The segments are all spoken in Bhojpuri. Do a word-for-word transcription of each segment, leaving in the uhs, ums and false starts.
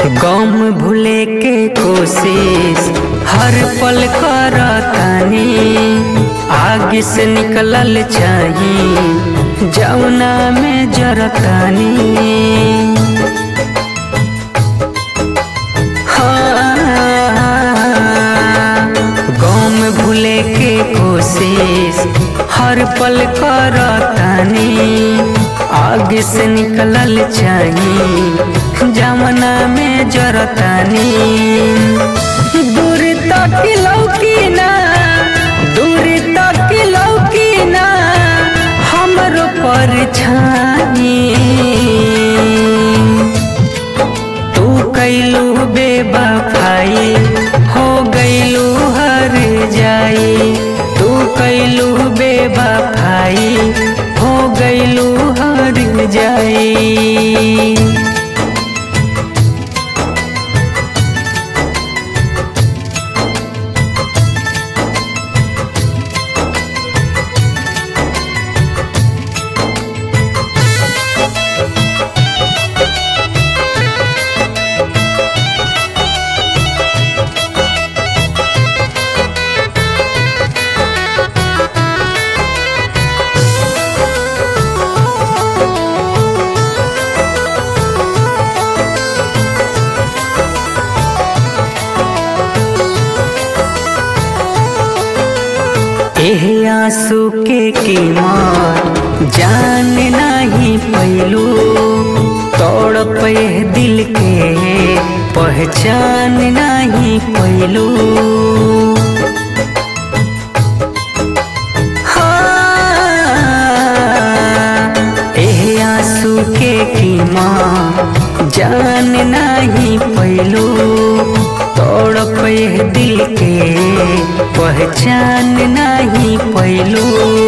गम भूले के कोशिश हर पल करतानी, आगे से निकलल चाही जौना में जरतानी। हाँ, गम भूले के कोशिश हर पल करतानी, आगे से निकलल चाही जमना में जरतानी। दूर तक लौकी ना, दूर तक लौकी ना हमरो परछाई। तू कैलू बेवफाई, हो गईलू हर जाई। तू कैलू बेवफाई, हो गईलू हर जाई। एह आंसू के कीमत जान नहीं पैलू, तोड़ पे दिल के पहचान नहीं पैलू। हाँ, एह आंसू के कीमत जान नहीं पैलू, तोड़ पे दिल के पहचान नहीं पैलू।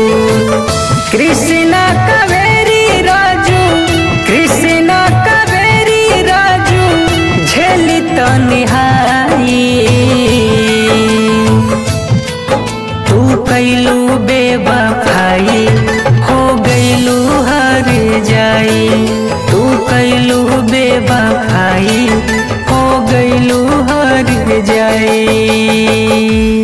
कृष्णा कावेरी राजू, कृष्णा कावेरी राजू झेली तन्हाई। तू कैलू बेवफाई, हो गईलू हर जाई। तू कैलू बेवफाई, हो गईलू हर जाई।